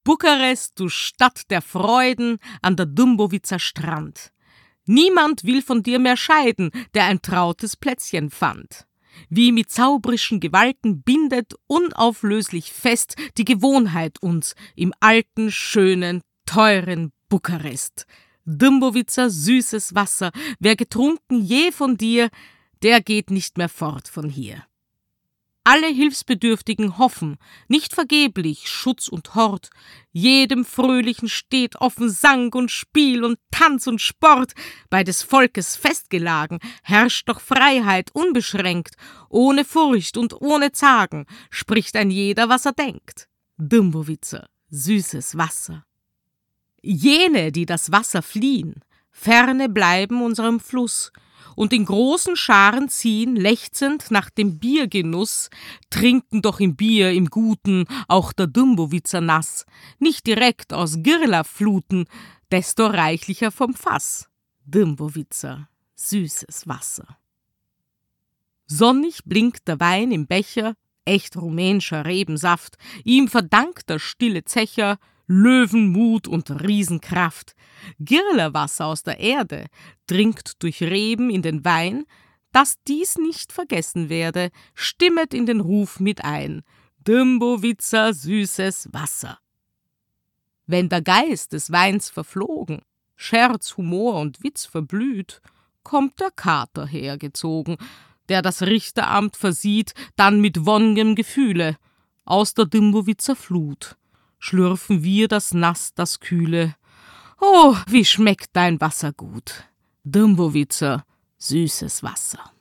Bukarest, du Stadt der Freuden an der Dumbowitzer Strand. Niemand will von dir mehr scheiden, der ein trautes Plätzchen fand. Wie mit zauberischen Gewalten bindet unauflöslich fest die Gewohnheit uns im alten, schönen, teuren Bukarest. Dumbowitzer süßes Wasser, wer getrunken je von dir, der geht nicht mehr fort von hier. Alle Hilfsbedürftigen hoffen, nicht vergeblich, Schutz und Hort. Jedem Fröhlichen steht offen Sang und Spiel und Tanz und Sport. Bei des Volkes Festgelagen herrscht doch Freiheit unbeschränkt. Ohne Furcht und ohne Zagen spricht ein jeder, was er denkt. Dumbowitzer, süßes Wasser. Jene, die das Wasser fliehen, ferne bleiben unserem Fluss und in großen Scharen ziehen, lechzend nach dem Biergenuss, trinken doch im Bier, im Guten, auch der Dumbowitzer nass, nicht direkt aus Girla-Fluten, desto reichlicher vom Fass. Dumbowitzer, süßes Wasser. Sonnig blinkt der Wein im Becher, echt rumänscher Rebensaft, ihm verdankt der stille Zecher Löwenmut und Riesenkraft. Girlerwasser aus der Erde dringt durch Reben in den Wein, dass dies nicht vergessen werde, stimmet in den Ruf mit ein. Dumbowitzer, süßes Wasser. Wenn der Geist des Weins verflogen, Scherz, Humor und Witz verblüht, kommt der Kater hergezogen, der das Richteramt versieht, dann mit wonnigem Gefühle aus der Dumbowitzer Flut schlürfen wir das Nass, das Kühle. Oh, wie schmeckt dein Wasser gut. Dumbowitzer, süßes Wasser.